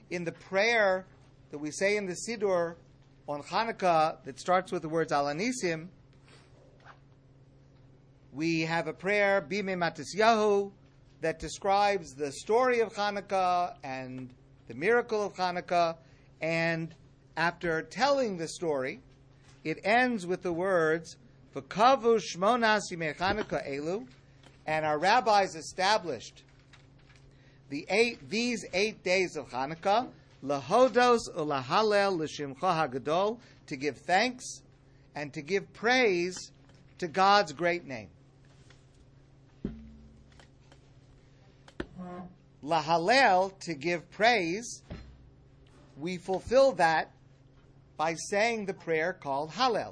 in the prayer that we say in the Siddur on Hanukkah that starts with the words Al Anisim, we have a prayer, Bimei Matisyahu, that describes the story of Hanukkah and the miracle of Hanukkah. And after telling the story, it ends with the words, V'kavu shmonas yimei Hanukkah elu, and our rabbis established these 8 days of Hanukkah, lahodos ulahalel l'shimcha hagadol, to give thanks and to give praise to God's great name. Lahalel, to give praise, we fulfill that by saying the prayer called Hallel.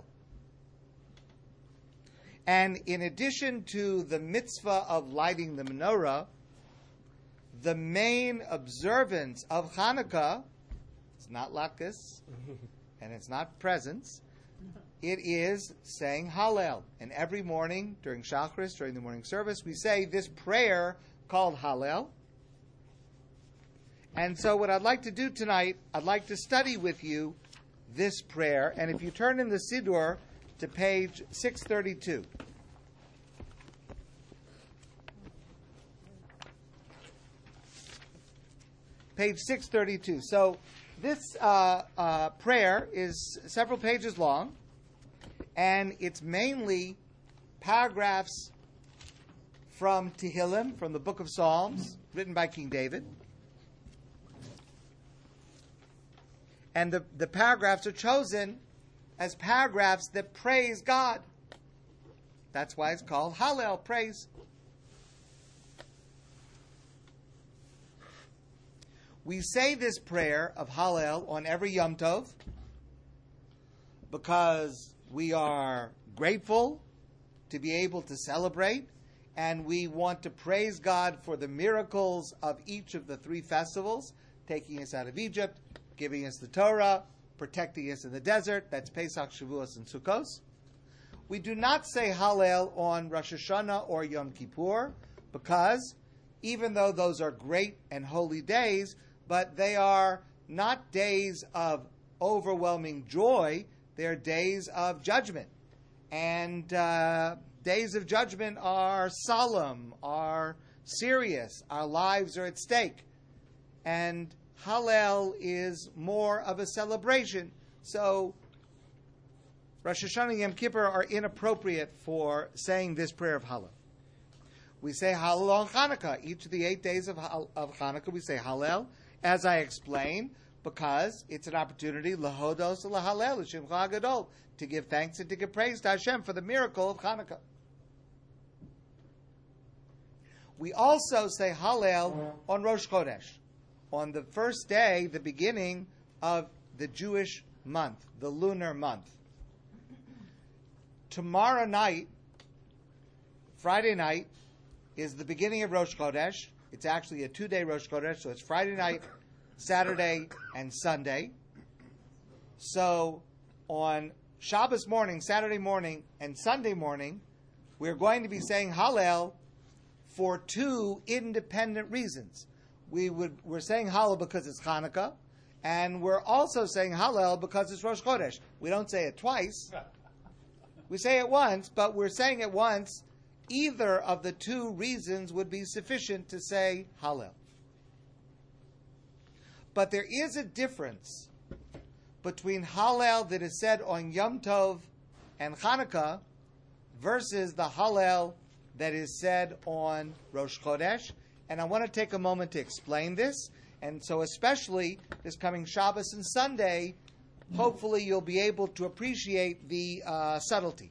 And in addition to the mitzvah of lighting the menorah, the main observance of Hanukkah, it's not latkes, and it's not presents, it is saying Hallel. And every morning during Shacharis, during the morning service, we say this prayer called Hallel. And so what I'd like to do tonight, I'd like to study with you this prayer. And if you turn in the Siddur to page 632. Page 632. So this prayer is several pages long, and it's mainly paragraphs from Tehillim, from the book of Psalms, written by King David. And the paragraphs are chosen as paragraphs that praise God. That's why it's called Hallel, praise. We say this prayer of Hallel on every Yom Tov because we are grateful to be able to celebrate, and we want to praise God for the miracles of each of the 3 festivals, taking us out of Egypt, giving us the Torah, protecting us in the desert. That's Pesach, Shavuos, and Sukkot. We do not say Hallel on Rosh Hashanah or Yom Kippur because even though those are great and holy days, but they are not days of overwhelming joy. They're days of judgment. And days of judgment are solemn, are serious. Our lives are at stake. And Hallel is more of a celebration. So Rosh Hashanah and Yom Kippur are inappropriate for saying this prayer of Hallel. We say Hallel on Hanukkah. Each of the 8 days of Hanukkah we say Hallel, as I explained, because it's an opportunity lahodos lahalel l'shimcha hagadol, to give thanks and to give praise to Hashem for the miracle of Hanukkah. We also say Hallel on Rosh Chodesh, on the first day, the beginning of the Jewish month, the lunar month. Tomorrow night, Friday night, is the beginning of Rosh Chodesh. It's actually a 2-day Rosh Chodesh, so it's Friday night, Saturday, and Sunday. So on Shabbos morning, Saturday morning, and Sunday morning, we're going to be saying Hallel for 2 independent reasons. We're saying Hallel because it's Hanukkah, and we're also saying Hallel because it's Rosh Chodesh. We don't say it twice. We say it once, but we're saying it once. Either of the 2 reasons would be sufficient to say Hallel. But there is a difference between Hallel that is said on Yom Tov and Hanukkah versus the Hallel that is said on Rosh Chodesh. And I want to take a moment to explain this. And so especially this coming Shabbos and Sunday, hopefully you'll be able to appreciate the subtlety.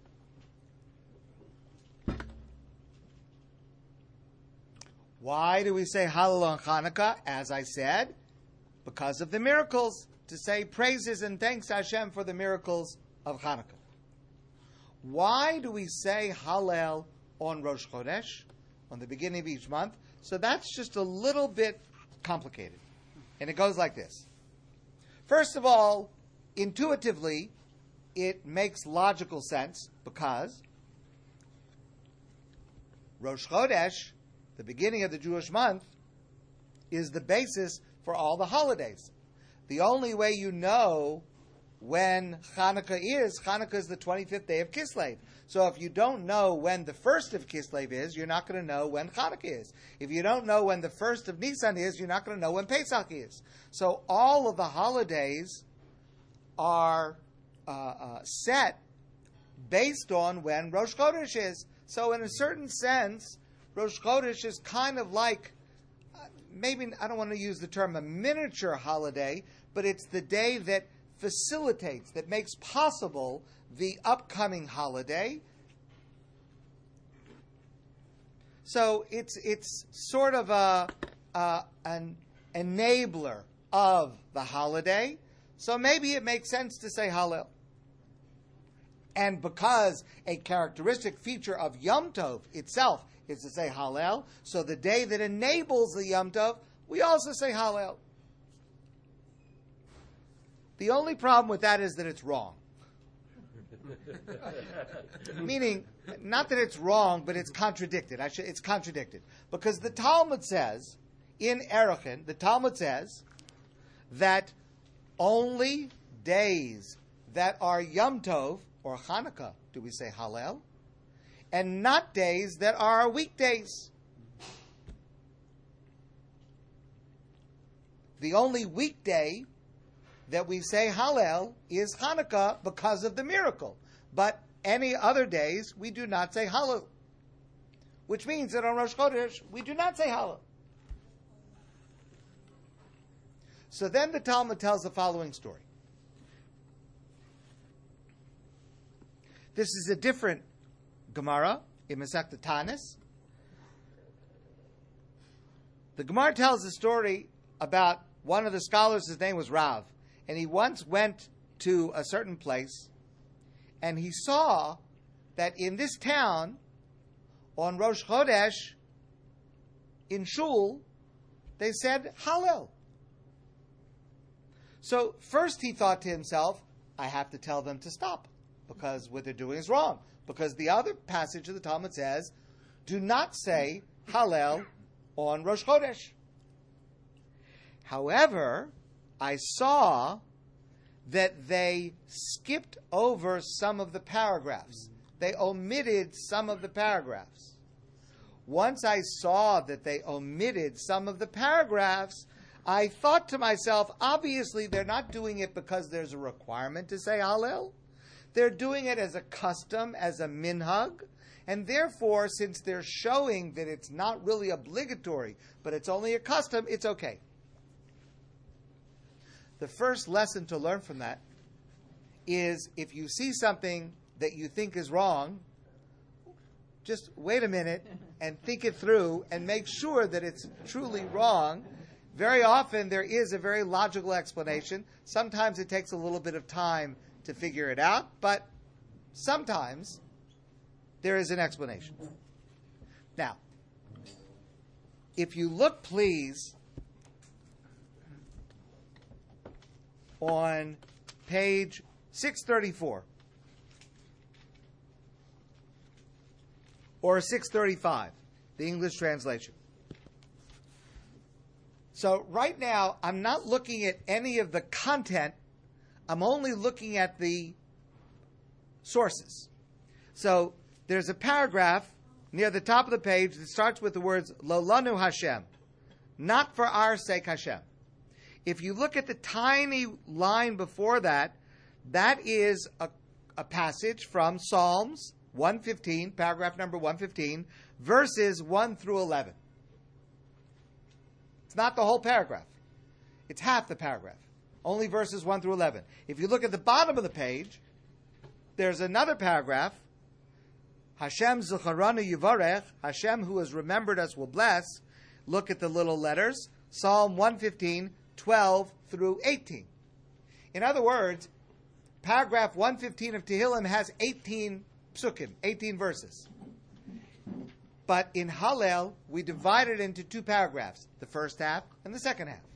Why do we say Hallel on Hanukkah? As I said, because of the miracles, to say praises and thanks to Hashem for the miracles of Hanukkah. Why do we say Hallel on Rosh Chodesh, on the beginning of each month? So that's just a little bit complicated. And it goes like this. First of all, intuitively, it makes logical sense because Rosh Chodesh, the beginning of the Jewish month, is the basis for all the holidays. The only way you know when Hanukkah is the 25th day of Kislev. So if you don't know when the first of Kislev is, you're not going to know when Hanukkah is. If you don't know when the first of Nisan is, you're not going to know when Pesach is. So all of the holidays are set based on when Rosh Chodesh is. So in a certain sense, Rosh Chodesh is kind of like, maybe, I don't want to use the term a miniature holiday, but it's the day that facilitates, that makes possible the upcoming holiday. So it's sort of an enabler of the holiday. So maybe it makes sense to say Hallel. And because a characteristic feature of Yom Tov itself is to say Hallel, so the day that enables the Yom Tov, we also say Hallel. The only problem with that is that it's wrong. Meaning, not that it's wrong, but it's contradicted. It's contradicted. Because the Talmud says, in Erechim, the Talmud says that only days that are Yom Tov, or Hanukkah, do we say Hallel, and not days that are weekdays. The only weekday that we say Hallel is Hanukkah because of the miracle. But any other days, we do not say Hallel. Which means that on Rosh Chodesh, we do not say Hallel. So then the Talmud tells the following story. This is a different Gemara in Masechta Tanis. The Gemara tells a story about one of the scholars, his name was Rav, and he once went to a certain place, and he saw that in this town, on Rosh Chodesh, in Shul, they said Hallel. So first he thought to himself, I have to tell them to stop, because what they're doing is wrong. Because the other passage of the Talmud says, do not say Hallel on Rosh Chodesh. However, I saw that they skipped over some of the paragraphs. They omitted some of the paragraphs. Once I saw that they omitted some of the paragraphs, I thought to myself, obviously they're not doing it because there's a requirement to say Hallel. They're doing it as a custom, as a minhag, and therefore, since they're showing that it's not really obligatory, but it's only a custom, it's okay. The first lesson to learn from that is if you see something that you think is wrong, just wait a minute and think it through and make sure that it's truly wrong. Very often there is a very logical explanation. Sometimes it takes a little bit of time to figure it out, but sometimes there is an explanation. Now, if you look, please, on page 634 or 635, the English translation. So right now, I'm not looking at any of the content. I'm only looking at the sources. So there's a paragraph near the top of the page that starts with the words, Lo lanu Hashem, not for our sake Hashem. If you look at the tiny line before that, that is a passage from Psalms 115, paragraph number 115, verses 1 through 11. It's not the whole paragraph. It's half the paragraph. Only verses 1 through 11. If you look at the bottom of the page, there's another paragraph. Hashem Zucharanu Yivarech, Hashem who has remembered us will bless. Look at the little letters. Psalm 115, 12 through 18. In other words, paragraph 115 of Tehillim has 18 psukim, 18 verses. But in Hallel, we divide it into two paragraphs, the first half and the second half.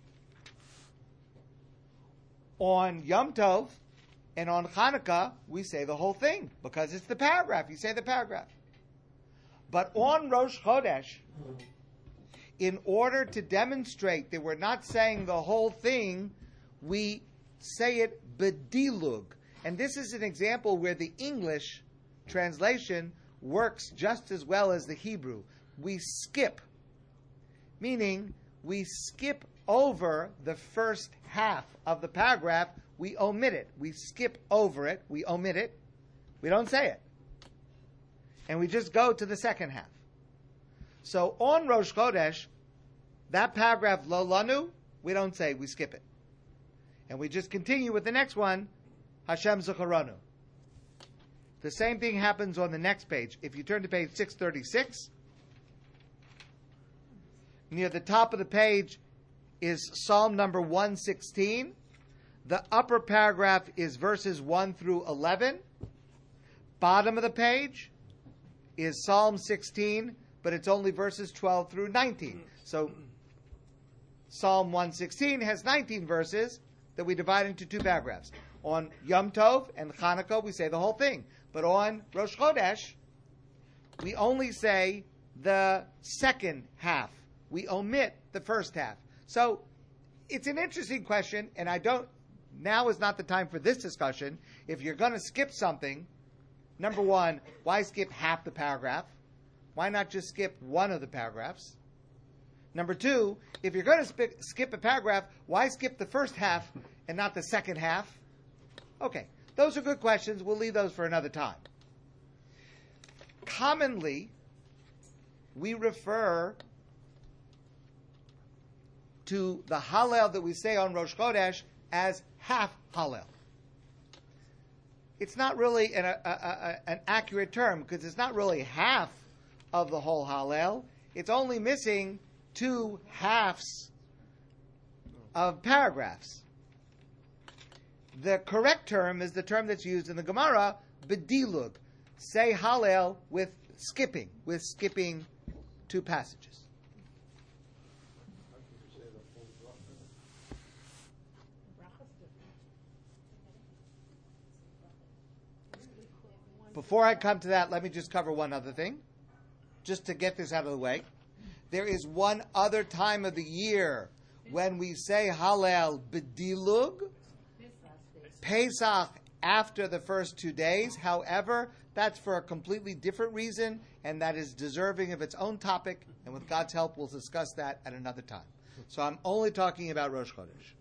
On Yom Tov and on Hanukkah, we say the whole thing because it's the paragraph. You say the paragraph. But on Rosh Chodesh, in order to demonstrate that we're not saying the whole thing, we say it bedilug. And this is an example where the English translation works just as well as the Hebrew. We skip, meaning we skip over the first half of the paragraph. We omit it. We skip over it. We omit it. We don't say it. And we just go to the second half. So on Rosh Chodesh, that paragraph, Lo Lanu, we don't say, we skip it. And we just continue with the next one, Hashem Zecharonu. The same thing happens on the next page. If you turn to page 636, near the top of the page is Psalm number 116. The upper paragraph is verses 1 through 11. Bottom of the page is Psalm 16, but it's only verses 12 through 19. So Psalm 116 has 19 verses that we divide into two paragraphs. On Yom Tov and Chanukah, we say the whole thing. But on Rosh Chodesh, we only say the second half. We omit the first half. So it's an interesting question, and now is not the time for this discussion. If you're going to skip something, number one, why skip half the paragraph? Why not just skip one of the paragraphs? Number two, if you're going to skip a paragraph, why skip the first half and not the second half? Okay, those are good questions. We'll leave those for another time. Commonly, we refer to the Hallel that we say on Rosh Chodesh as half Hallel. It's not really an accurate term because it's not really half of the whole Hallel. It's only missing two halves of paragraphs. The correct term is the term that's used in the Gemara, bedilug. Say Hallel with skipping two passages. Before I come to that, let me just cover one other thing, just to get this out of the way. There is one other time of the year when we say Hallel bedilug, Pesach after the first 2 days. However, that's for a completely different reason, and that is deserving of its own topic, and with God's help, we'll discuss that at another time. So I'm only talking about Rosh Chodesh.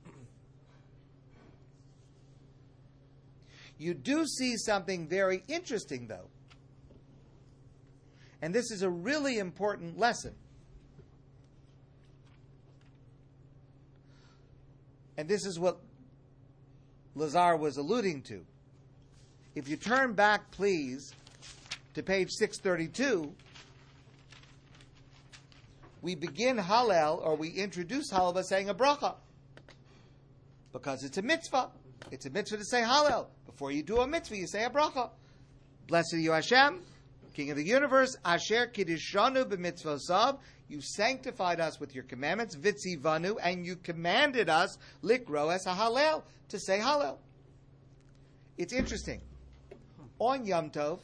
You do see something very interesting, though. And this is a really important lesson. And this is what Lazar was alluding to. If you turn back, please, to page 632, we begin Hallel, or we introduce Hallel by saying a bracha. Because it's a mitzvah. It's a mitzvah to say Hallel. Before you do a mitzvah, you say a bracha. Blessed are you, Hashem, King of the universe, Asher Kiddishanu b'mitzvosav. You sanctified us with your commandments, Vitzivanu, and you commanded us, Likro es Hallel, to say Hallel. It's interesting. On Yom Tov,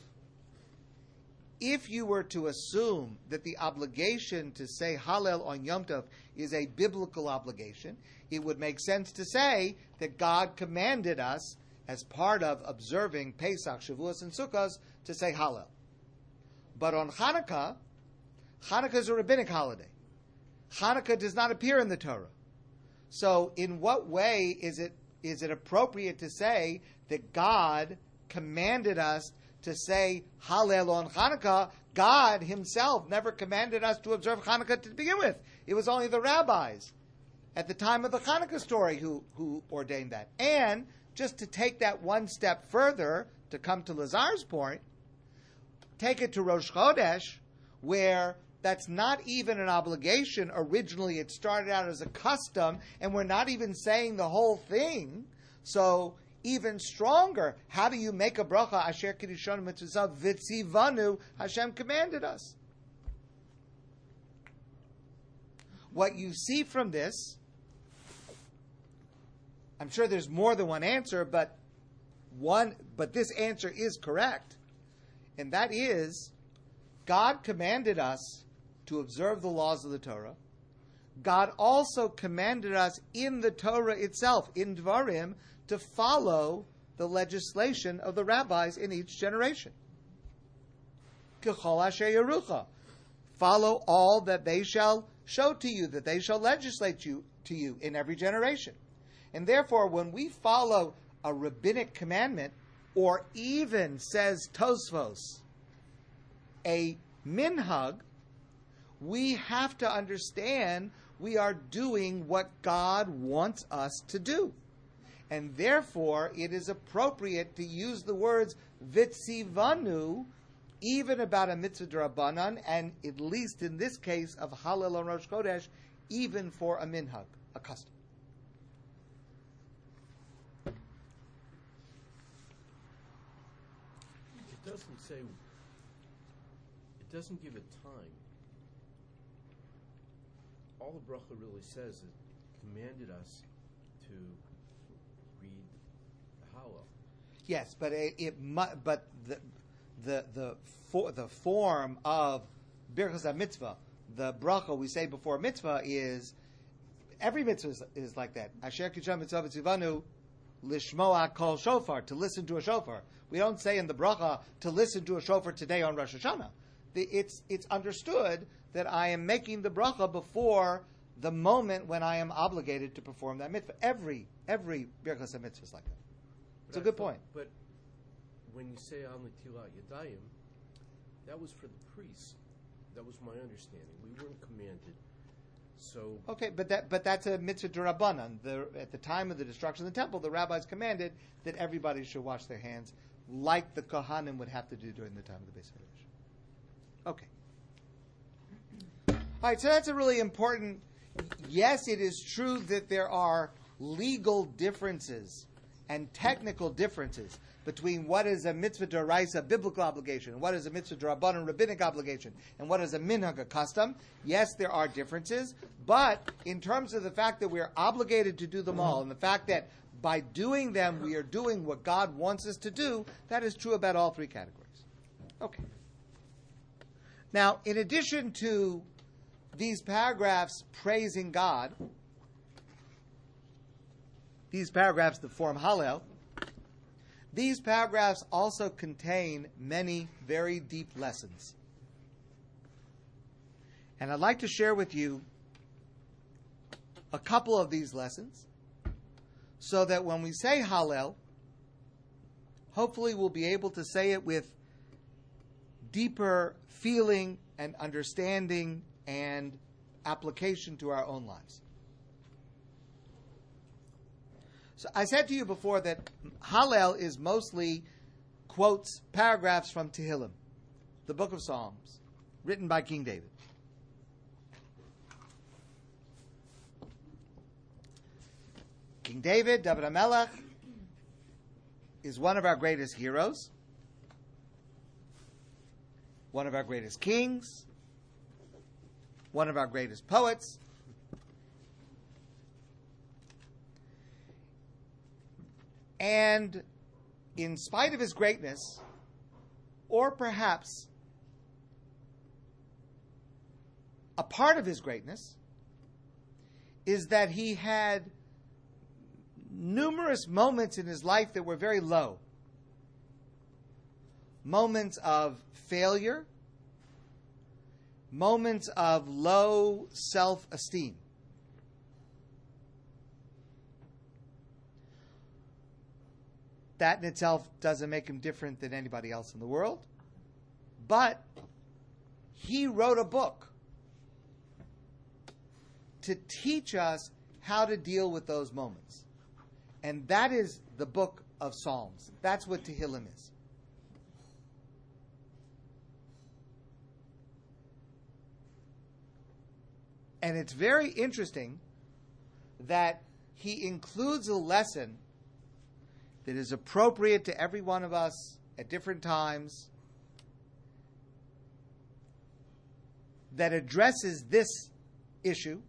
if you were to assume that the obligation to say Hallel on Yom Tov is a biblical obligation, it would make sense to say that God commanded us, as part of observing Pesach, Shavuos, and Sukkot, to say Hallel. But on Hanukkah is a rabbinic holiday. Hanukkah does not appear in the Torah. So in what way is it appropriate to say that God commanded us to say Hallel on Hanukkah? God himself never commanded us to observe Hanukkah to begin with. It was only the rabbis at the time of the Hanukkah story who ordained that. And just to take that one step further, to come to Lazar's point, take it to Rosh Chodesh, where that's not even an obligation. Originally, it started out as a custom, and we're not even saying the whole thing. So, even stronger, how do you make a bracha? Asher Kiddishanu mitzvah vitzivanu, Hashem commanded us. What you see from this, I'm sure there's more than one answer, but this answer is correct. And that is, God commanded us to observe the laws of the Torah. God also commanded us in the Torah itself, in Dvarim, to follow the legislation of the rabbis in each generation. K'chol asher yerucha. Follow all that they shall show to you, that they shall legislate to you in every generation. And therefore, when we follow a rabbinic commandment, or even, says Tosfos, a minhag, we have to understand we are doing what God wants us to do. And therefore, it is appropriate to use the words vitzivanu, even about a mitzvah d'Rabbanan, and at least in this case of Hallel on Rosh Chodesh, even for a minhag, a custom. It doesn't say, it doesn't give a time. All the bracha really says is commanded us to read the Hallel. Yes, but the form of Birchas HaMitzvah, the bracha we say before mitzvah, is every mitzvah is like that. Asher kicham mitzvah v'tzivanu lishmoa kol shofar, to listen to a shofar. We don't say in the bracha to listen to a shofar today on Rosh Hashanah. It's understood that I am making the bracha before the moment when I am obligated to perform that mitzvah. Every Birchas HaMitzvah is like that. It's a good point. But when you say Al Netilat Yadayim, that was for the priests. That was my understanding. We weren't commanded. So okay, but that's a mitzvah d'Rabbanan. At the time of the destruction of the temple, the rabbis commanded that everybody should wash their hands, like the Kohanim would have to do during the time of the Beis Hamikdash. Okay. All right, so that's a really important. Yes, it is true that there are legal differences and technical differences between what is a mitzvah d'oraisa, biblical obligation, and what is a mitzvah d'Rabbanan, rabbinic obligation, and what is a minhag, a custom. Yes, there are differences, but in terms of the fact that we are obligated to do them all, and the fact that by doing them we are doing what God wants us to do, that is true about all three categories. Okay. Now, in addition to these paragraphs praising God, these paragraphs that form Hallel, these paragraphs also contain many very deep lessons. And I'd like to share with you a couple of these lessons so that when we say Hallel, hopefully we'll be able to say it with deeper feeling and understanding and application to our own lives. So I said to you before that Hallel is mostly quotes, paragraphs from Tehillim, the book of Psalms, written by King David. King David, David HaMelech, is one of our greatest heroes, one of our greatest kings, one of our greatest poets. And in spite of his greatness, or perhaps a part of his greatness, is that he had numerous moments in his life that were very low. Moments of failure, moments of low self-esteem. That in itself doesn't make him different than anybody else in the world. But he wrote a book to teach us how to deal with those moments. And that is the book of Psalms. That's what Tehillim is. And it's very interesting that he includes a lesson that is appropriate to every one of us at different times, that addresses this issue,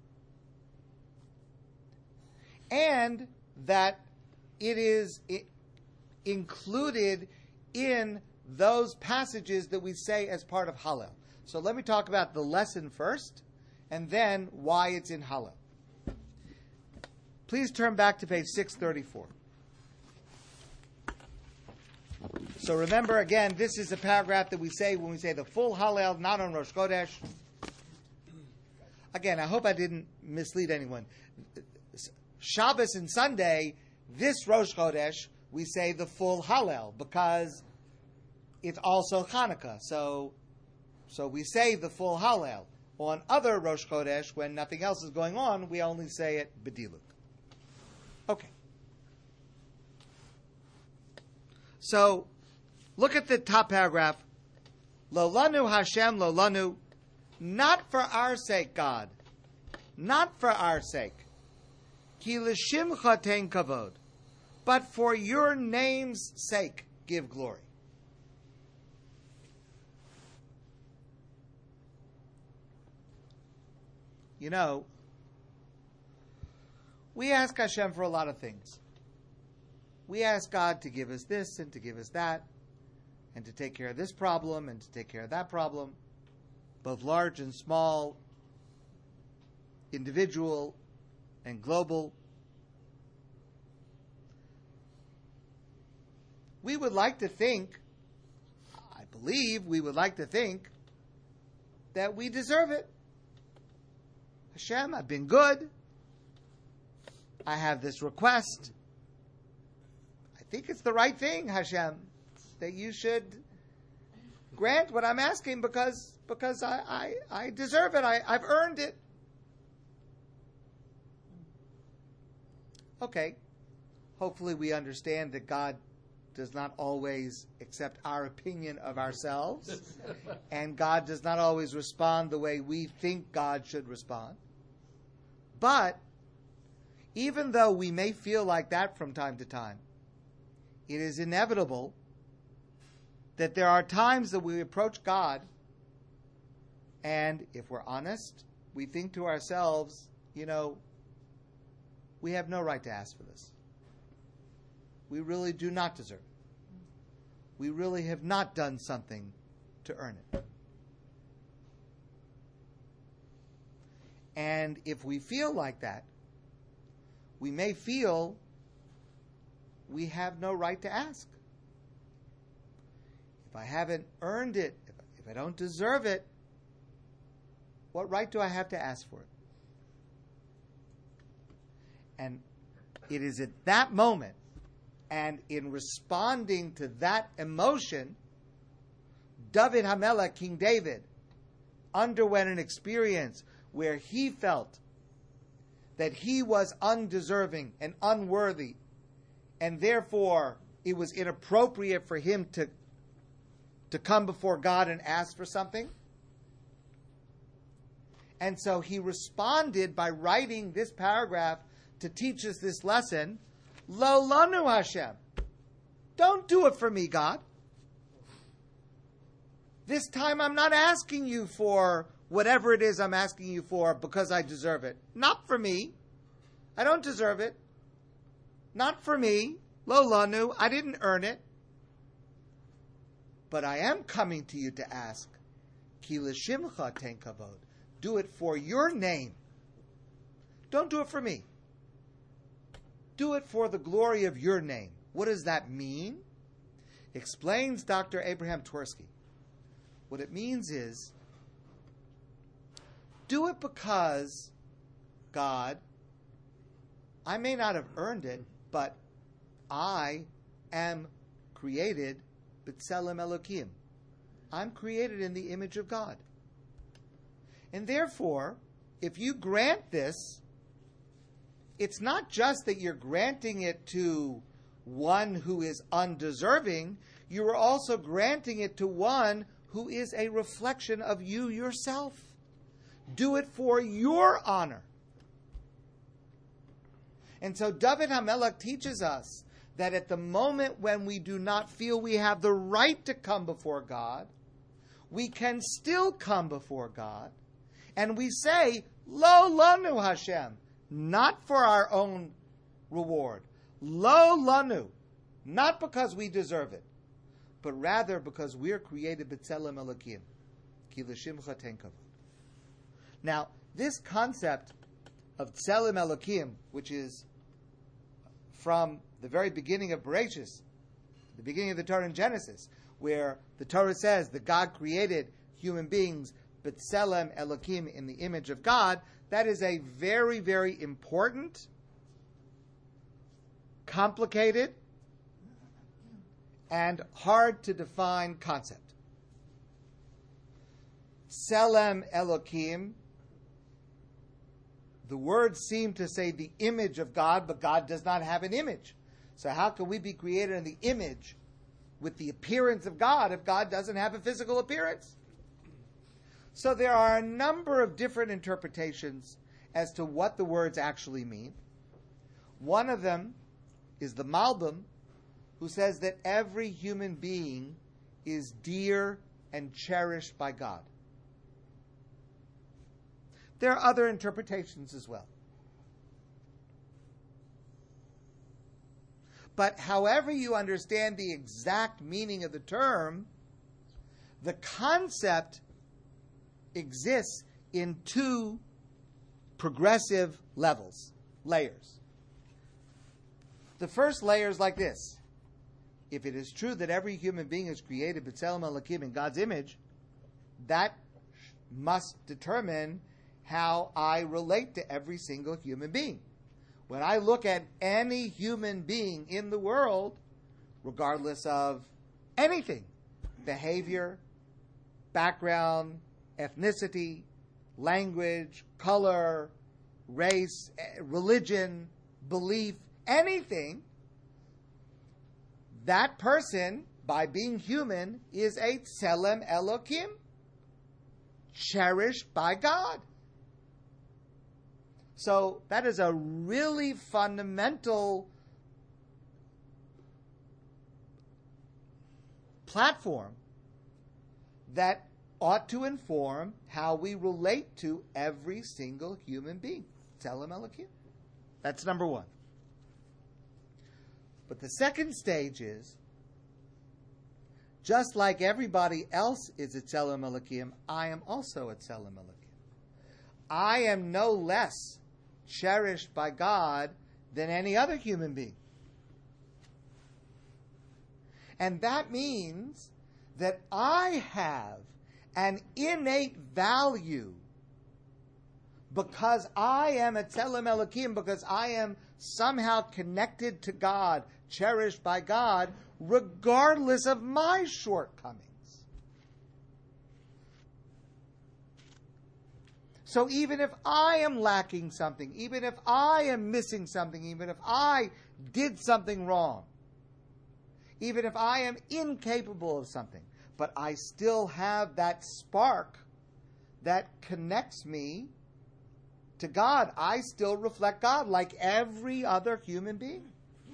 and that it is included in those passages that we say as part of Hallel. So let me talk about the lesson first, and then why it's in Hallel. Please turn back to page 634. So remember, again, this is a paragraph that we say when we say the full Hallel, not on Rosh Chodesh. Again, I hope I didn't mislead anyone. Shabbos and Sunday, this Rosh Chodesh, we say the full Hallel because it's also Hanukkah. So we say the full Hallel. On other Rosh Chodesh, when nothing else is going on, we only say it B'diluk. Okay. So, look at the top paragraph. Lo lanu Hashem, lo lanu, not for our sake, God. Not for our sake. Ki l'shimcha ten kavod. But for your name's sake, give glory. You know, we ask Hashem for a lot of things. We ask God to give us this and to give us that, and to take care of this problem and to take care of that problem, both large and small, individual and global. We would like to think, I believe we would like to think, that we deserve it. Hashem, I've been good. I have this request. I think it's the right thing, Hashem, that you should grant what I'm asking because I deserve it. I've earned it. Okay. Hopefully we understand that God does not always accept our opinion of ourselves, and God does not always respond the way we think God should respond. But even though we may feel like that from time to time, it is inevitable that there are times that we approach God, and if we're honest, we think to ourselves, you know, we have no right to ask for this. We really do not deserve it. We really have not done something to earn it. And if we feel like that, we may feel we have no right to ask. If I haven't earned it, if I don't deserve it, what right do I have to ask for it? And it is at that moment, and in responding to that emotion, David HaMelech, King David, underwent an experience where he felt that he was undeserving and unworthy, and therefore it was inappropriate for him to come before God and ask for something. And so he responded by writing this paragraph to teach us this lesson. Lo lanu Hashem. Don't do it for me, God. This time I'm not asking you for whatever it is I'm asking you for because I deserve it. Not for me. I don't deserve it. Not for me. Lo lanu. I didn't earn it. But I am coming to you to ask. Ki l'shimcha ten kavod. Do it for your name. Don't do it for me. Do it for the glory of your name. What does that mean? Explains Dr. Abraham Twersky. What it means is, do it because, God, I may not have earned it, but I am created b'tselem Elokim. I'm created in the image of God. And therefore, if you grant this, it's not just that you're granting it to one who is undeserving, you are also granting it to one who is a reflection of you yourself. Do it for your honor. And so David HaMelech teaches us that at the moment when we do not feel we have the right to come before God, we can still come before God, and we say, Lo lanu Hashem, not for our own reward. Lo lanu, not because we deserve it, but rather because we are created b'tselem Elokim. Ki l'shimcha ten kavod. Now, This concept of Tselem Elokim, which is from the very beginning of Bereshis, the beginning of the Torah in Genesis, where the Torah says that God created human beings, B'Tselem Elokim, in the image of God, that is a very, very important, complicated, and hard to define concept. Tselem Elokim, the words seem to say the image of God, but God does not have an image. So how can we be created in the image with the appearance of God if God doesn't have a physical appearance? So there are a number of different interpretations as to what the words actually mean. One of them is the Malbim, who says that every human being is dear and cherished by God. There are other interpretations as well. But however you understand the exact meaning of the term, the concept exists in two progressive layers. The first layer is like this. If it is true that every human being is created B'Tselem Elokim, in God's image, that must determine how I relate to every single human being. When I look at any human being in the world, regardless of anything, behavior, background, ethnicity, language, color, race, religion, belief, anything, that person, by being human, is a Tselem Elokim, cherished by God. So that is a really fundamental platform that ought to inform how we relate to every single human being. Tselem Elokim. That's number one. But the second stage is, just like everybody else is a Tselem Elokim, I am also a Tselem Elokim. I am no less cherished by God than any other human being. And that means that I have an innate value because I am a Tselem Elokim, because I am somehow connected to God, cherished by God, regardless of my shortcomings. So even if I am lacking something, even if I am missing something, even if I did something wrong, even if I am incapable of something, but I still have that spark that connects me to God. I still reflect God like every other human being.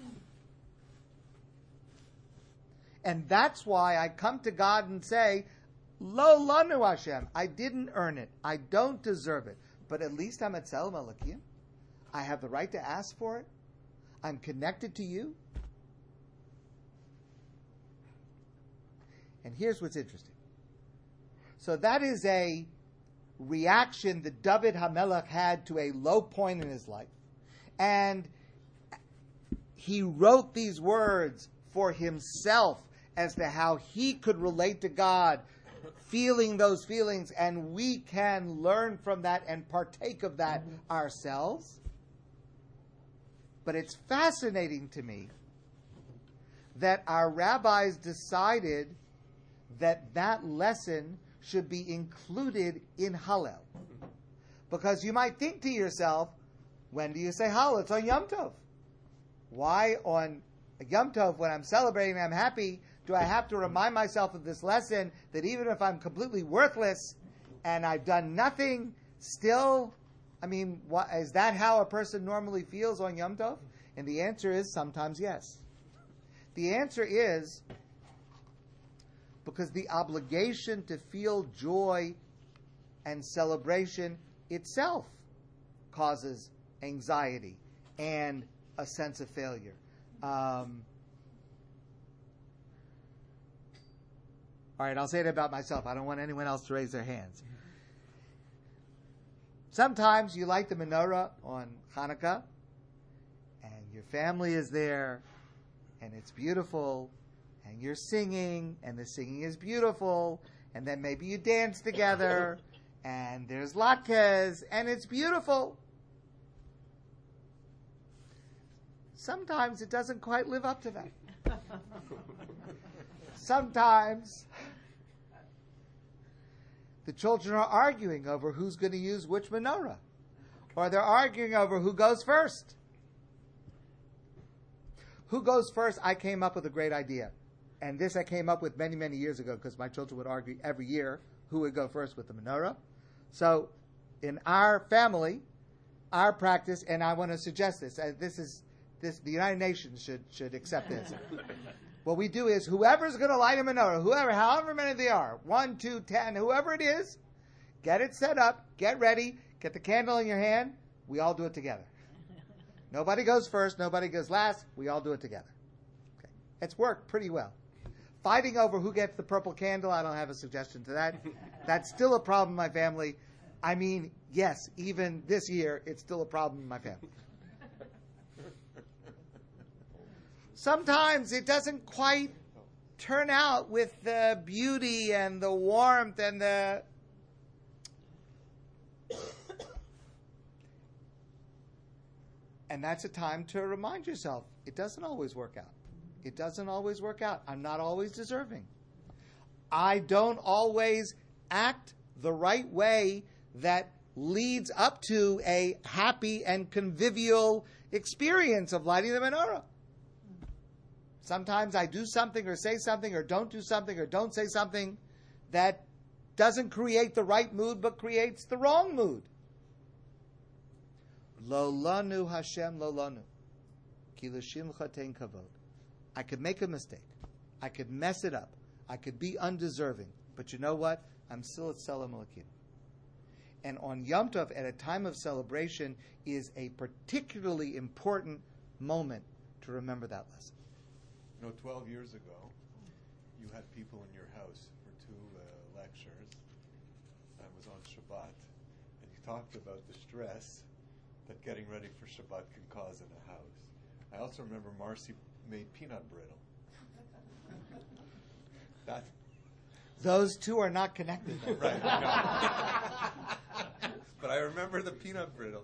And that's why I come to God and say, Lo lanu Hashem. I didn't earn it. I don't deserve it. But at least I'm a Tselem Elokim. I have the right to ask for it. I'm connected to you. And here's what's interesting. So that is a reaction that David HaMelech had to a low point in his life. And he wrote these words for himself as to how he could relate to God, feeling those feelings, and we can learn from that and partake of that ourselves. But it's fascinating to me that our rabbis decided that that lesson should be included in Hallel. Because you might think to yourself, when do you say Hallel? It's on Yom Tov. Why on Yom Tov, when I'm celebrating, I'm happy, do I have to remind myself of this lesson that even if I'm completely worthless and I've done nothing, still, is that how a person normally feels on Yom Tov? And the answer is sometimes yes. The answer is because the obligation to feel joy and celebration itself causes anxiety and a sense of failure. All right, I'll say it about myself. I don't want anyone else to raise their hands. Sometimes you light the menorah on Hanukkah, and your family is there, and it's beautiful, and you're singing, and the singing is beautiful, and then maybe you dance together, and there's latkes, and it's beautiful. Sometimes it doesn't quite live up to that. Sometimes the children are arguing over who's going to use which menorah, or they're arguing over who goes first. Who goes first? I came up with a great idea. And this I came up with many, many years ago because my children would argue every year who would go first with the menorah. So in our family, our practice, and I want to suggest this, the United Nations should accept this. What we do is whoever's going to light a menorah, however many they are, 1, 2, 10, whoever it is, get it set up, get ready, get the candle in your hand, we all do it together. Nobody goes first, nobody goes last, we all do it together. Okay. It's worked pretty well. Fighting over who gets the purple candle, I don't have a suggestion to that. That's still a problem in my family. I mean, yes, even this year, it's still a problem in my family. Sometimes it doesn't quite turn out with the beauty and the warmth and the... And that's a time to remind yourself, it doesn't always work out. It doesn't always work out. I'm not always deserving. I don't always act the right way that leads up to a happy and convivial experience of lighting the menorah. Sometimes I do something or say something or don't do something or don't say something that doesn't create the right mood but creates the wrong mood. Lo lanu Hashem lo lanu. Ki l'shimcha tein kavod. I could make a mistake. I could mess it up. I could be undeserving. But you know what? I'm still at Tzelem Elokim. And on Yom Tov, at a time of celebration, is a particularly important moment to remember that lesson. 12 years ago, you had people in your house for 2 lectures. I was on Shabbat, and you talked about the stress that getting ready for Shabbat can cause in a house. I also remember Marcy made peanut brittle. Those two are not connected. Right, I know. But I remember the peanut brittle.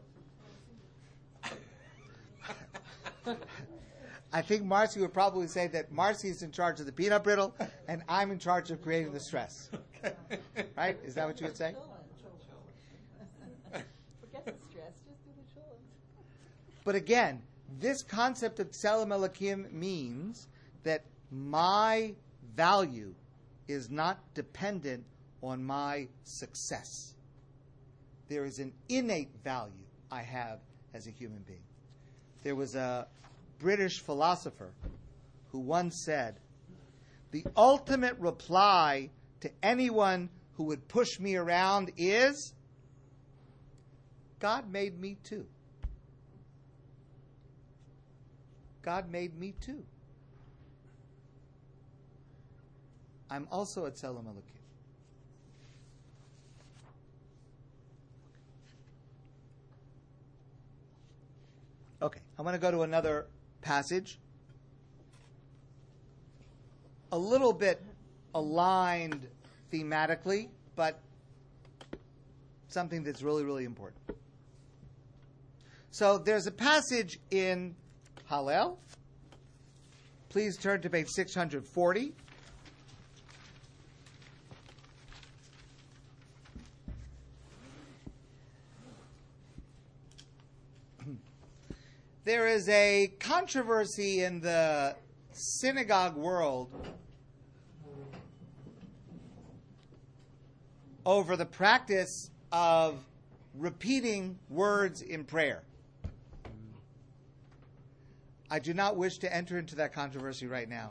I think Marcy would probably say that Marcy is in charge of the peanut brittle, and I'm in charge of creating the stress. Okay. Right? Is that what you would say? Forget the stress, just do the chillin'. But again, this concept of Tzelem Elokim means that my value is not dependent on my success. There is an innate value I have as a human being. There was a British philosopher who once said, the ultimate reply to anyone who would push me around is, God made me too. God made me too. I'm also at Tzelem Elokim. Okay, I want to go to another passage. A little bit aligned thematically, but something that's really, really important. So there's a passage in Hallel. Please turn to page 640. There is a controversy in the synagogue world over the practice of repeating words in prayer. I do not wish to enter into that controversy right now.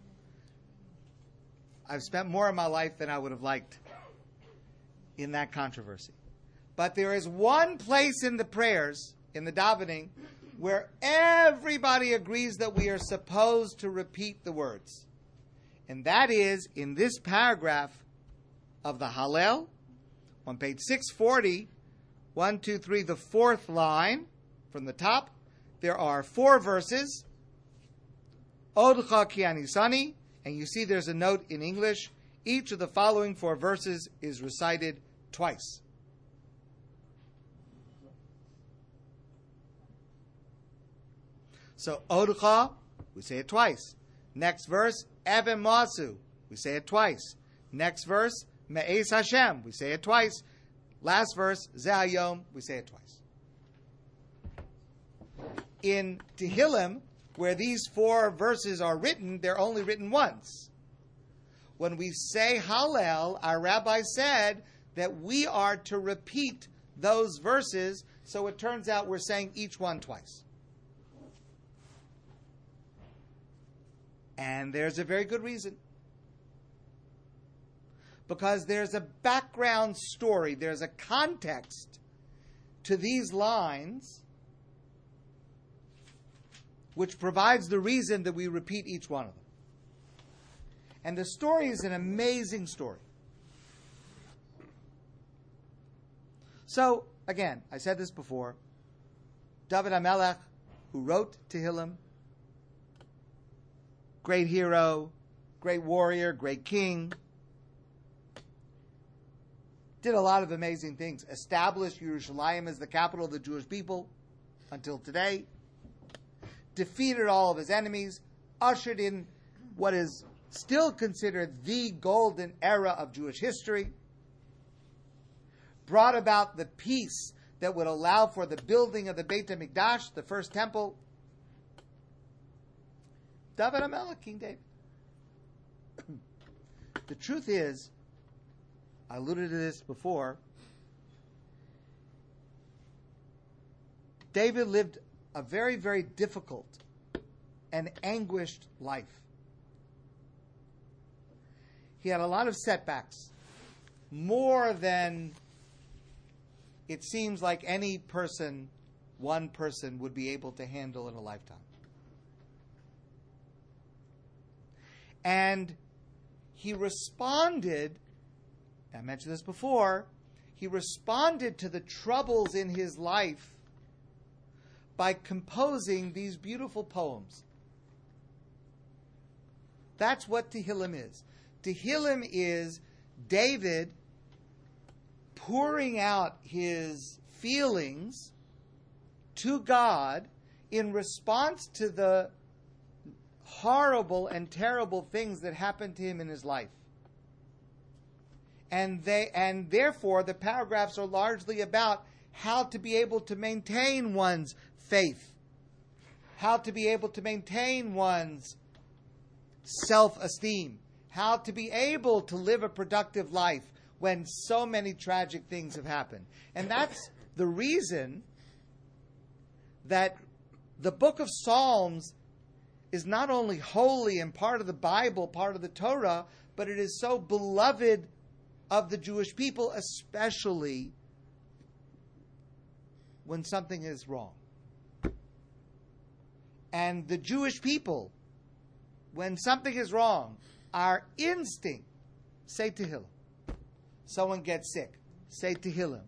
I've spent more of my life than I would have liked in that controversy. But there is one place in the prayers, in the davening, where everybody agrees that we are supposed to repeat the words. And that is in this paragraph of the Hallel, on page 640, 1, 2, 3, the fourth line from the top. There are 4 verses. Odcha ki anisani, and you see there's a note in English. Each of the following 4 verses is recited twice. So Odcha, we say it twice. Next verse, Even Masu, we say it twice. Next verse, Me'ez Hashem, we say it twice. Last verse, Ze Hayom, we say it twice. In Tehillim, where these 4 verses are written, they're only written once. When we say Hallel, our rabbi said that we are to repeat those verses, so it turns out we're saying each one twice. And there's a very good reason. Because there's a background story, there's a context to these lines which provides the reason that we repeat each one of them. And the story is an amazing story. So, again, I said this before, David HaMelech, who wrote Tehillim, great hero, great warrior, great king, did a lot of amazing things. Established Yerushalayim as the capital of the Jewish people until today. Defeated all of his enemies. Ushered in what is still considered the golden era of Jewish history. Brought about the peace that would allow for the building of the Beit HaMikdash, the first temple. David HaMelech, King David. The truth is, I alluded to this before, David lived a very, very difficult and anguished life. He had a lot of setbacks, more than it seems like any person, one person, would be able to handle in a lifetime. And he responded, I mentioned this before, he responded to the troubles in his life by composing these beautiful poems. That's what Tehillim is. Tehillim is David pouring out his feelings to God in response to the horrible and terrible things that happened to him in his life. And therefore the paragraphs are largely about how to be able to maintain one's faith, how to be able to maintain one's self-esteem, how to be able to live a productive life when so many tragic things have happened. And that's the reason that the book of Psalms is not only holy and part of the Bible, part of the Torah, but it is so beloved of the Jewish people, especially when something is wrong. And the Jewish people, when something is wrong, our instinct, say Tehillim. Someone gets sick, say Tehillim.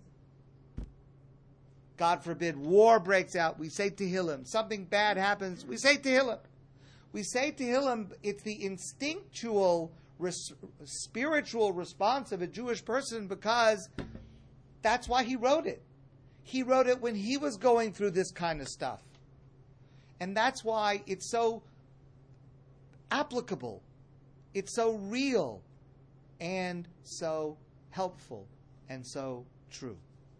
God forbid, war breaks out, we say Tehillim. Something bad happens, we say Tehillim. We say Tehillim, it's the instinctual, spiritual response of a Jewish person, because that's why he wrote it. He wrote it when he was going through this kind of stuff. And that's why it's so applicable, it's so real, and so helpful, and so true.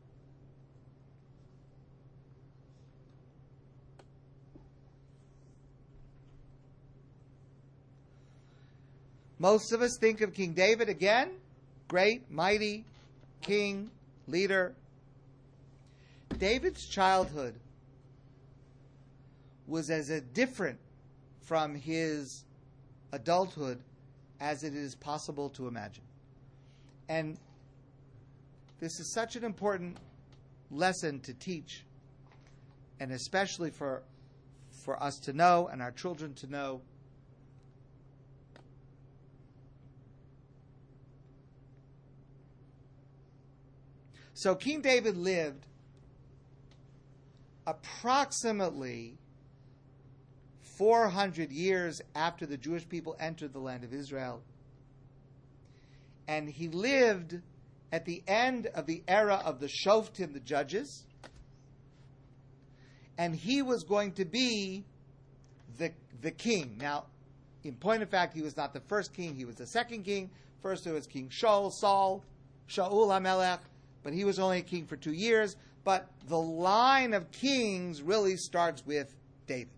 Most of us think of King David again, great, mighty king, leader. David's childhood was as different from his adulthood as it is possible to imagine. And this is such an important lesson to teach, and especially for us to know and our children to know. So King David lived approximately 400 years after the Jewish people entered the land of Israel. And he lived at the end of the era of the Shoftim, the judges. And he was going to be the king. Now, in point of fact, he was not the first king, he was the second king. First there was King Shaul HaMelech, but he was only a king for 2 years. But the line of kings really starts with David.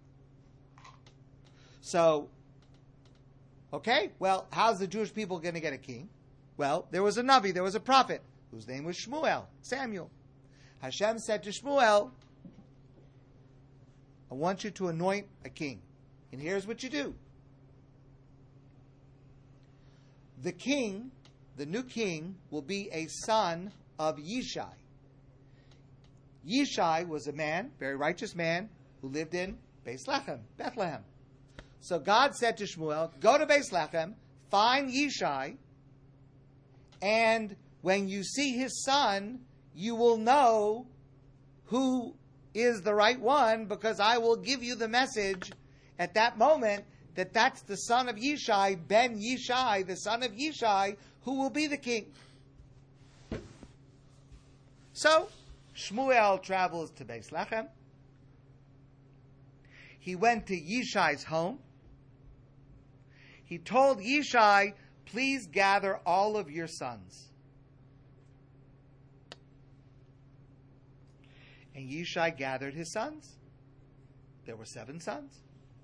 So, okay, well, how's the Jewish people going to get a king? Well, there was a Navi, there was a prophet, whose name was Shmuel, Samuel. Hashem said to Shmuel, I want you to anoint a king. And here's what you do. The king, the new king, will be a son of Yishai. Yishai was a man, very righteous man, who lived in Bethlehem. So God said to Shmuel, go to Bethlehem, find Yishai, and when you see his son, you will know who is the right one, because I will give you the message at that moment that that's the son of Yishai, Ben Yishai, the son of Yishai, who will be the king. So, Shmuel travels to Bethlehem. He went to Yishai's home. He told Yishai, please gather all of your sons. And Yishai gathered his sons. There were 7 sons.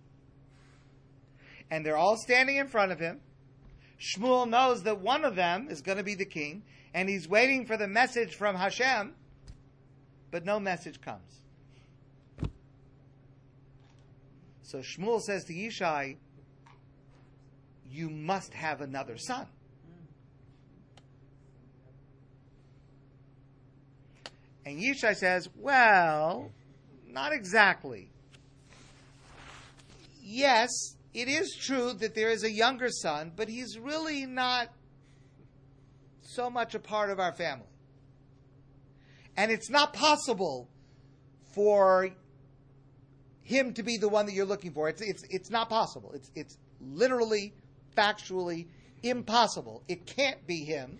And they're all standing in front of him. Shmuel knows that one of them is going to be the king, and he's waiting for the message from Hashem, but no message comes. So Shmuel says to Yishai, you must have another son. And Yishai says, well, not exactly. Yes, it is true that there is a younger son, but he's really not so much a part of our family. And it's not possible for him to be the one that you're looking for. It's not possible. It's literally, factually impossible. It can't be him.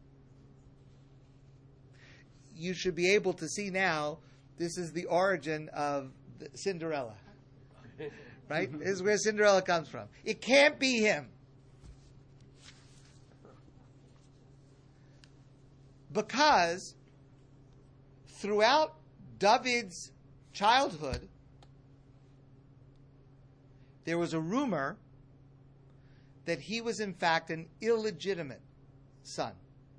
You should be able to see now, this is the origin of Cinderella. Right? This is where Cinderella comes from. It can't be him. Because throughout David's childhood, there was a rumor that he was in fact an illegitimate son.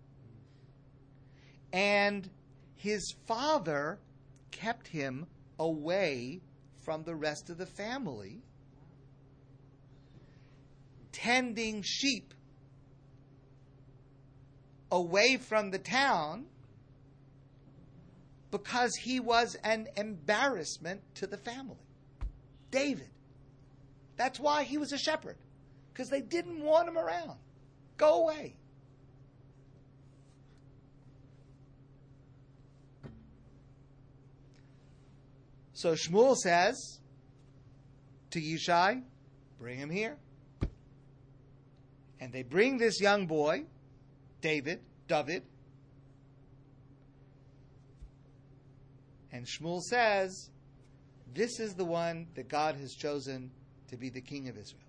And his father kept him away from the rest of the family, tending sheep away from the town, because he was an embarrassment to the family. David. That's why he was a shepherd. Because they didn't want him around. Go away. So Shmuel says to Yishai, bring him here. And they bring this young boy, David. And Shmuel says, this is the one that God has chosen to be the king of Israel.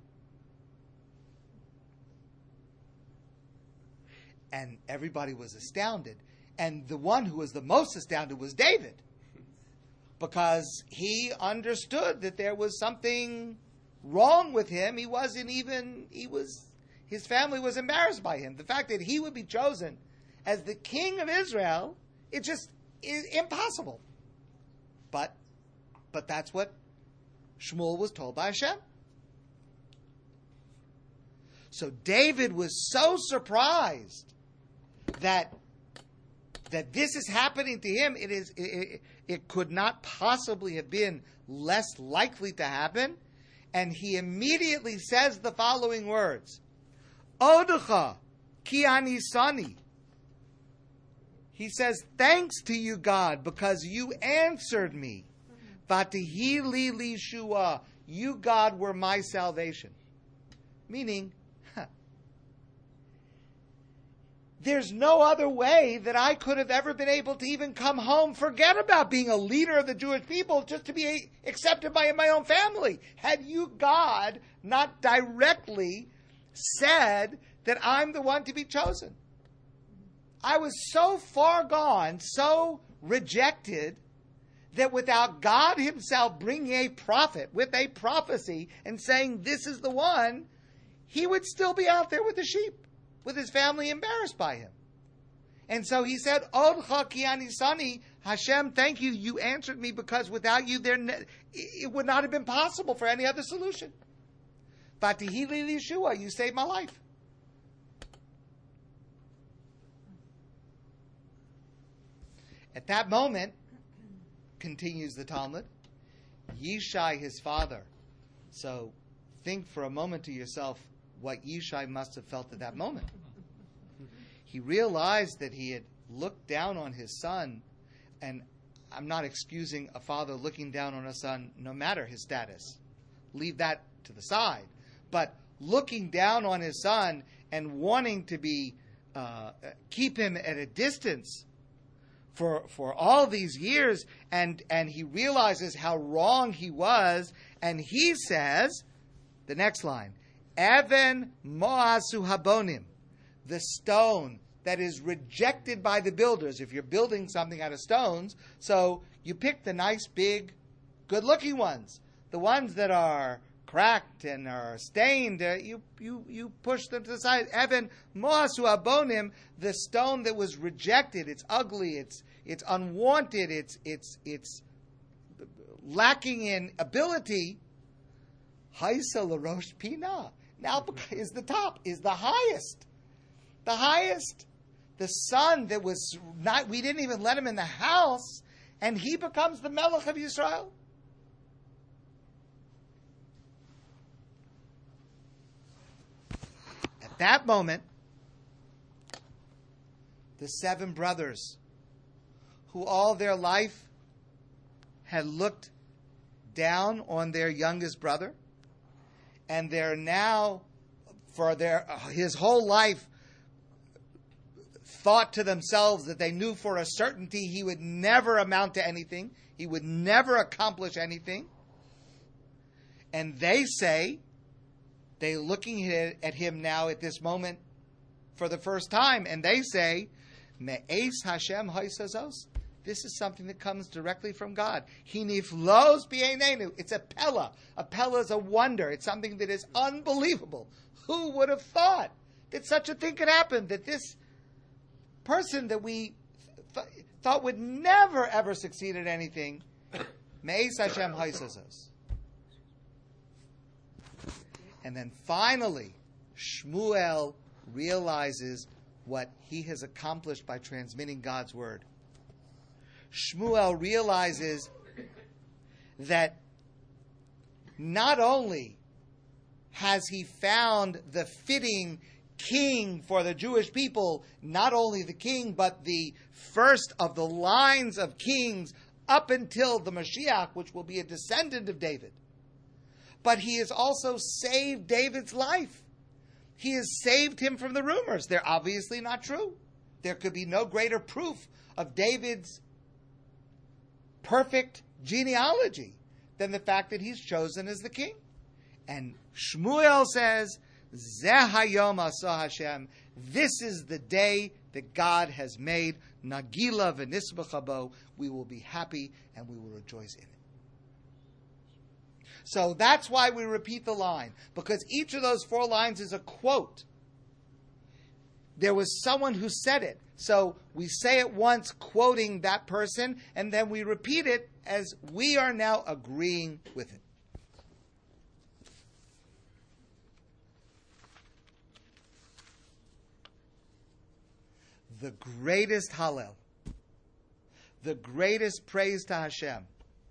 And everybody was astounded. And the one who was the most astounded was David. Because he understood that there was something wrong with him. His family was embarrassed by him. The fact that he would be chosen as the king of Israel, it just is impossible. But that's what Shmuel was told by Hashem. So David was so surprised that this is happening to him. It could not possibly have been less likely to happen. And he immediately says the following words. Odecha ki ani sani. He says, thanks to you, God, because you answered me. Vatihi li shua. You, God, were my salvation. Meaning, there's no other way that I could have ever been able to even come home. Forget about being a leader of the Jewish people, just to be accepted by my own family. Had you, God, not directly said that I'm the one to be chosen. I was so far gone, so rejected, that without God himself bringing a prophet with a prophecy and saying this is the one, he would still be out there with the sheep, with his family embarrassed by him. And so he said, Odcha ki ani sani, Hashem, thank you, you answered me, because without you it would not have been possible for any other solution. Vatihi li Yeshua, you saved my life. At that moment, continues the Talmud, Yishai, his father. So think for a moment to yourself what Yishai must have felt at that moment. He realized that he had looked down on his son, and I'm not excusing a father looking down on a son no matter his status. Leave that to the side. But looking down on his son and wanting to keep him at a distance for all these years, and he realizes how wrong he was, and he says, the next line, Even moasu habonim, the stone that is rejected by the builders. If you're building something out of stones, so you pick the nice, big, good-looking ones. The ones that are cracked and are stained, you push them to the side. Even moasu habonim, the stone that was rejected. It's ugly. It's unwanted. It's lacking in ability. Haisa l'rosh pina. Now is the top, is the highest. The highest. The son that was not, we didn't even let him in the house, and he becomes the Melech of Yisrael. At that moment, the 7 brothers, who all their life had looked down on their youngest brother, and they're now, for his whole life, thought to themselves that they knew for a certainty he would never amount to anything, he would never accomplish anything. And they say, they're looking at him now at this moment for the first time, and they say, Me'es Hashem haisazos. This is something that comes directly from God. Hiniflos b'einenu. It's a pella. A pella is a wonder. It's something that is unbelievable. Who would have thought that such a thing could happen? That this person that we thought would never ever succeed at anything, Me'es Hashem haisazos. And then finally, Shmuel realizes what he has accomplished by transmitting God's word. Shmuel realizes that not only has he found the fitting king for the Jewish people, not only the king, but the first of the lines of kings up until the Mashiach, which will be a descendant of David, but he has also saved David's life. He has saved him from the rumors. They're obviously not true. There could be no greater proof of David's perfect genealogy than the fact that he's chosen as the king. And Shmuel says, Zeh hayom asah Hashem. This is the day that God has made. Nagila v'nisbach bo. We will be happy and we will rejoice in it. So that's why we repeat the line, because each of those 4 lines is a quote. There was someone who said it. So we say it once, quoting that person, and then we repeat it as we are now agreeing with it. The greatest Hallel, the greatest praise to Hashem,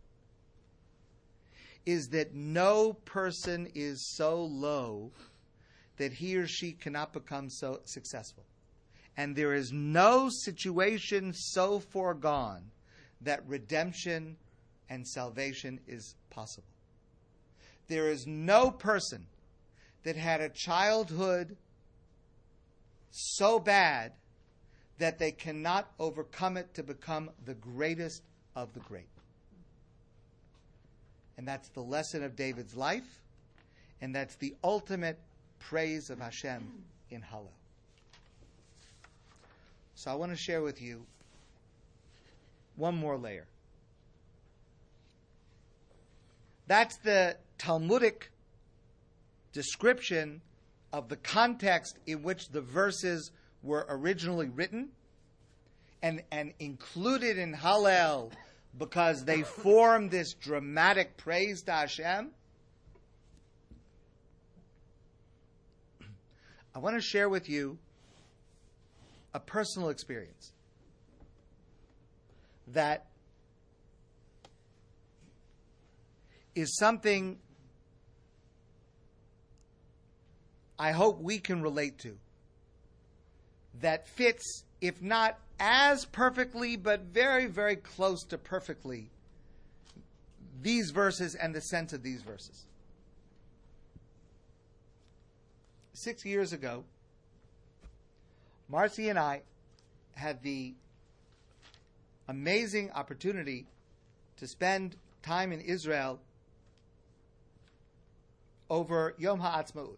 is that no person is so low that he or she cannot become so successful. And there is no situation so foregone that redemption and salvation is possible. There is no person that had a childhood so bad that they cannot overcome it to become the greatest of the great. And that's the lesson of David's life, and that's the ultimate praise of Hashem in Hallel. So I want to share with you one more layer. That's the Talmudic description of the context in which the verses were originally written and included in Hallel because they form this dramatic praise to Hashem. I want to share with you a personal experience that is something I hope we can relate to, that fits, if not as perfectly, but very, very close to perfectly, these verses and the sense of these verses. 6 years ago, Marcy and I had the amazing opportunity to spend time in Israel over Yom HaAtzmaut.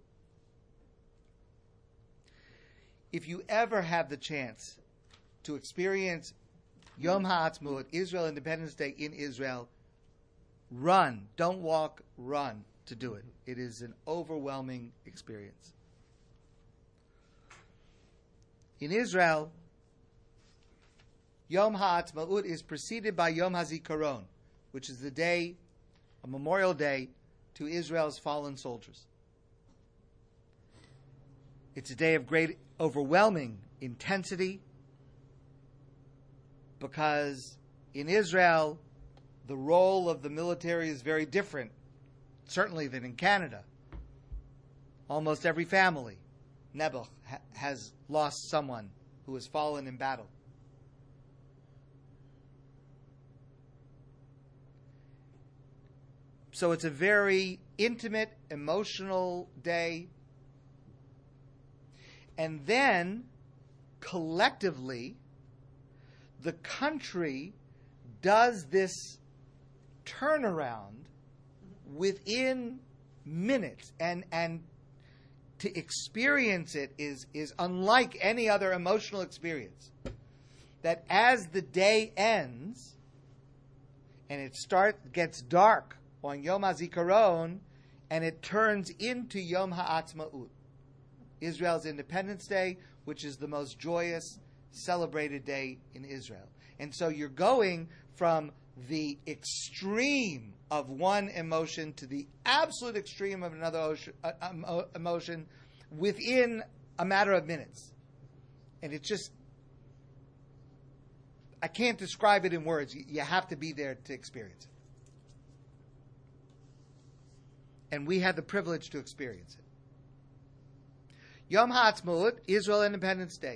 If you ever have the chance to experience Yom HaAtzmaut, Israel Independence Day in Israel, run. Don't walk, run to do it. It is an overwhelming experience. In Israel, Yom HaAtzmaut is preceded by Yom HaZikaron, which is the day, a memorial day, to Israel's fallen soldiers. It's a day of great, overwhelming intensity because in Israel, the role of the military is very different, certainly than in Canada. Almost every family, Nebuch, has lost someone who has fallen in battle. So it's a very intimate, emotional day. And then, collectively, the country does this turnaround within minutes. And to experience it is unlike any other emotional experience. That as the day ends, and it gets dark on Yom HaZikaron, and it turns into Yom HaAtzmaut, Israel's Independence Day, which is the most joyous, celebrated day in Israel. And so you're going from the extreme of one emotion to the absolute extreme of another emotion within a matter of minutes. And it's just, I can't describe it in words. You have to be there to experience it. And we had the privilege to experience it. Yom HaAtzmaut, Israel Independence Day.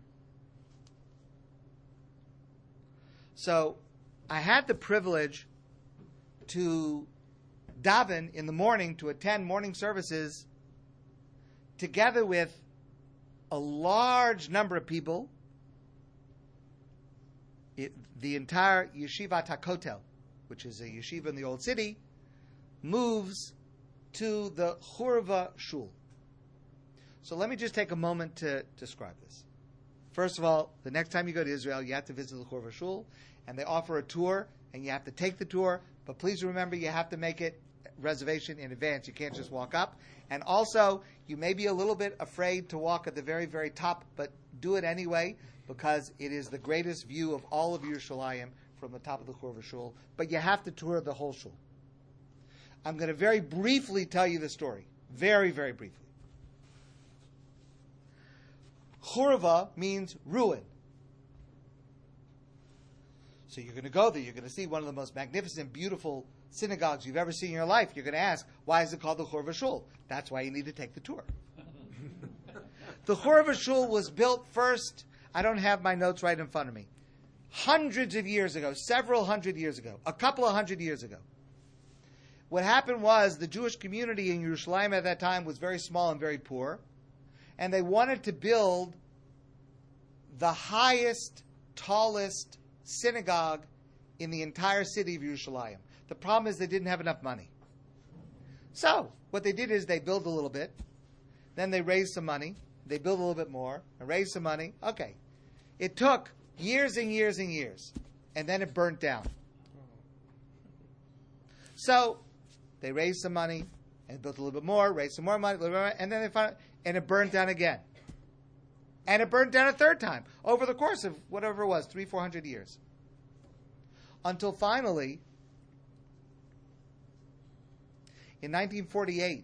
So I had the privilege to daven in the morning, to attend morning services together with a large number of people. The entire Yeshivat HaKotel, which is a yeshiva in the Old City, moves to the Churva Shul. So let me just take a moment to describe this. First of all, the next time you go to Israel, you have to visit the Churva Shul, and they offer a tour, and you have to take the tour, but please remember you have to make it reservation in advance. You can't just walk up. And also, you may be a little bit afraid to walk at the very, very top, but do it anyway, because it is the greatest view of all of Yerushalayim from the top of the Churva Shul, but you have to tour the whole shul. I'm going to very briefly tell you the story. Very, very briefly. Churva means ruin. So you're going to go there. You're going to see one of the most magnificent, beautiful synagogues you've ever seen in your life. You're going to ask, why is it called the Churva Shul? That's why you need to take the tour. The Churva Shul was built first, I don't have my notes right in front of me, hundreds of years ago, several hundred years ago, a couple of hundred years ago. What happened was the Jewish community in Yerushalayim at that time was very small and very poor, and they wanted to build the highest, tallest synagogue in the entire city of Yerushalayim. The problem is they didn't have enough money. So, what they did is they built a little bit, then they raised some money, they built a little bit more, and raised some money. Okay. It took years and years and years, and then it burnt down. So, they raised some money, and built a little bit more, raised some more money, and then they found, and it burned down again. And it burned down a third time, over the course of whatever it was, 300-400 years. Until finally, in 1948,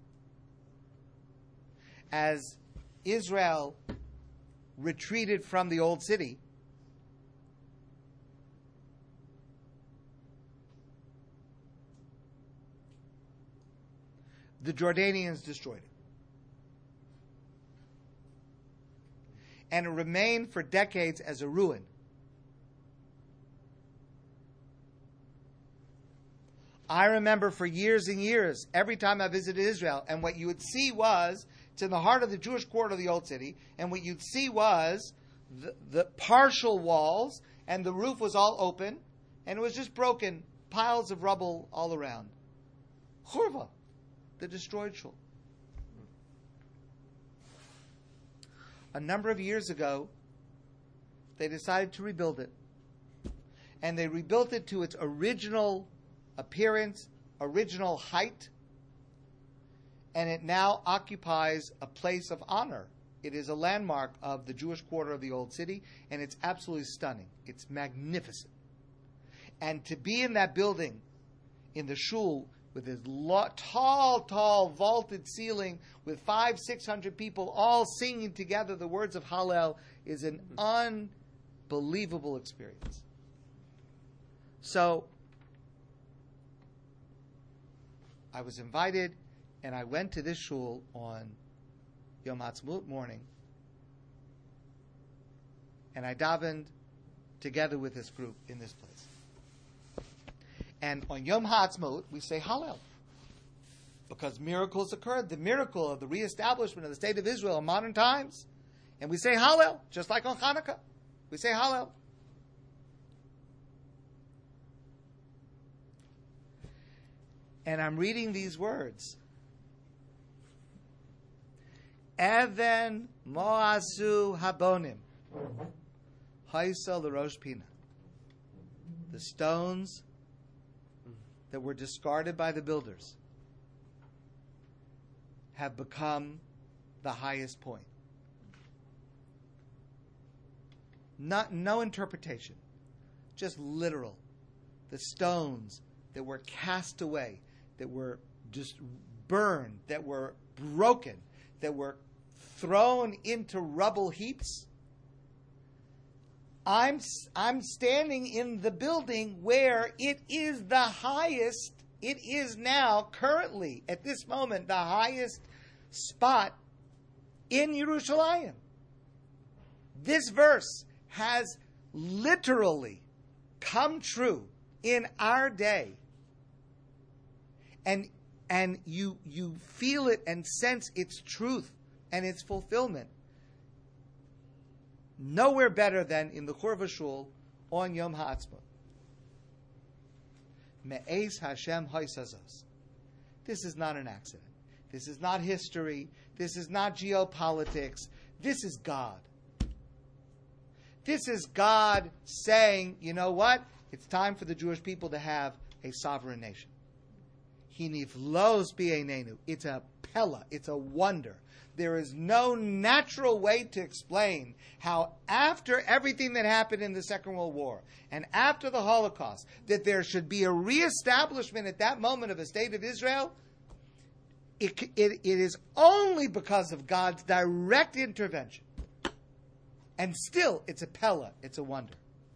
as Israel retreated from the old city, the Jordanians destroyed it. And it remained for decades as a ruin. I remember for years and years, every time I visited Israel, and what you would see was, it's in the heart of the Jewish quarter of the Old City, and what you'd see was the partial walls, and the roof was all open, and it was just broken, piles of rubble all around. Churva, the destroyed shul. A number of years ago, they decided to rebuild it. And they rebuilt it to its original appearance, original height, and it now occupies a place of honor. It is a landmark of the Jewish quarter of the Old City, and it's absolutely stunning. It's magnificent. And to be in that building, in the shul, with this tall, vaulted ceiling, with 500-600 people all singing together the words of Hallel, is an unbelievable experience. So, I was invited, and I went to this shul on Yom Ha'atzmaut morning, and I davened together with this group in this place. And on Yom Ha'atzmaut, we say Hallel, because miracles occurred. The miracle of the reestablishment of the state of Israel in modern times. And we say Hallel, just like on Hanukkah. We say Hallel. And I'm reading these words. Even moasu habonim, haisa l'rosh pina. The stones that were discarded by the builders have become the highest point. No interpretation, just literal. The stones that were cast away, that were just burned, that were broken, that were thrown into rubble heaps. I'm standing in the building where it is the highest, it is now, currently, at this moment, the highest spot in Yerushalayim. This verse has literally come true in our day. And you feel it and sense its truth and its fulfillment. Nowhere better than in the Churva Shul on Yom Ha'atzmaut. Me'ez Hashem Haisazos. This is not an accident. This is not history. This is not geopolitics. This is God. This is God saying, you know what? It's time for the Jewish people to have a sovereign nation. Hiniflos bi'einenu. It's a pella. It's a wonder. There is no natural way to explain how after everything that happened in the Second World War and after the Holocaust, that there should be a reestablishment at that moment of a state of Israel. It is only because of God's direct intervention. And still, it's a pella, it's a wonder.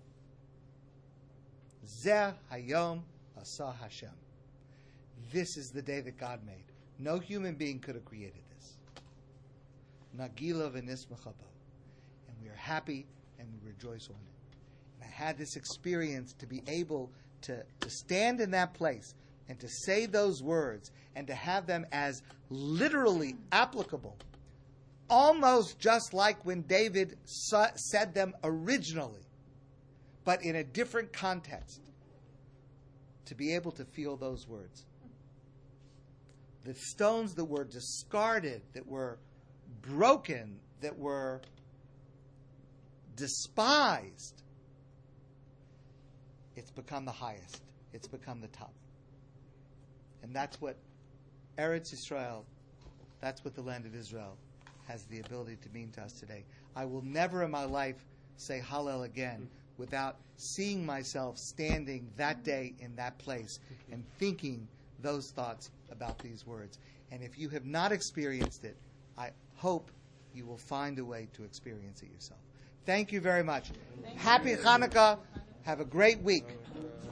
Zeh hayom asa Hashem. This is the day that God made. No human being could have created this. Nagila v'nismacha bo. And we are happy and we rejoice on it. And I had this experience to be able to stand in that place and to say those words and to have them as literally applicable, almost just like when David said them originally, but in a different context, to be able to feel those words. The stones that were discarded, that were broken, that were despised, it's become the highest. It's become the top. And that's what Eretz Yisrael, that's what the land of Israel has the ability to mean to us today. I will never in my life say Hallel again without seeing myself standing that day in that place and thinking those thoughts about these words. And if you have not experienced it, I hope you will find a way to experience it yourself. Thank you very much. Happy Hanukkah. Have a great week.